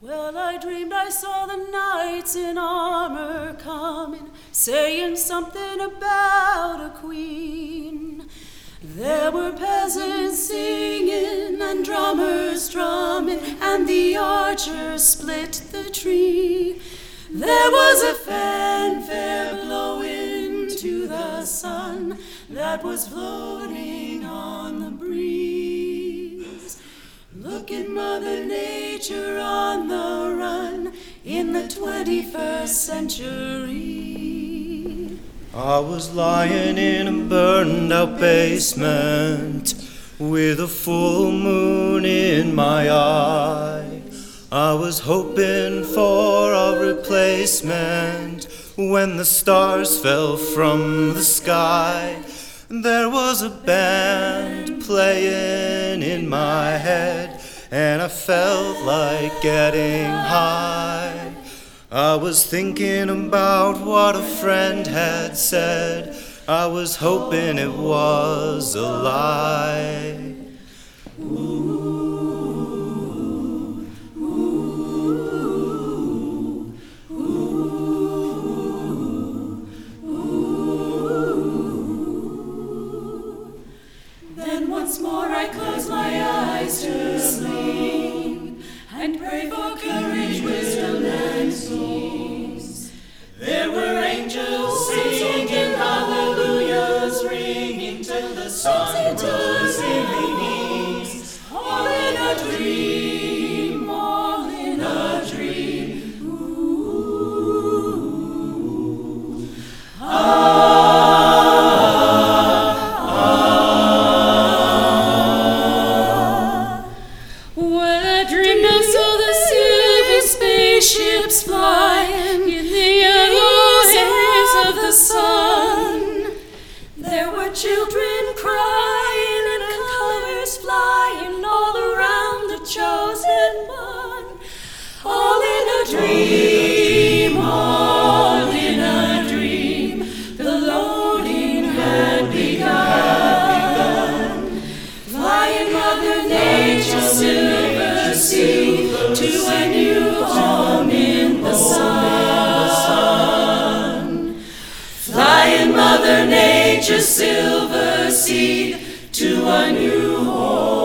Well, I dreamed I saw the knights in armor coming, saying something about a queen. There were peasants singing and drummers drumming, and the archers split the tree. There was a fanfare blowing to the sun that was floating on the breeze. Look at Mother Nature on the run in the 21st century. I was lying in a burned out basement with a full moon in my eye. I was hoping for a replacement when the stars fell from the sky. There was a band playing in my head, and I felt like getting high. I was thinking about what a friend had said. I was hoping it was a lie. Then once more I close my eyes to sleep and pray for courage, wisdom, and peace. There were angels singing hallelujahs, ringing till the sun rose in the east. All in a dream, all in a dream. Ooh. Spaceships flying in the yellow haze of the sun. There were children crying and colors flying all around the chosen one. All in a dream, all in a dream. The loading had begun. Flying Mother Nature's silver sea to a new home in the sun. Flying Mother Nature's silver seed to a new home.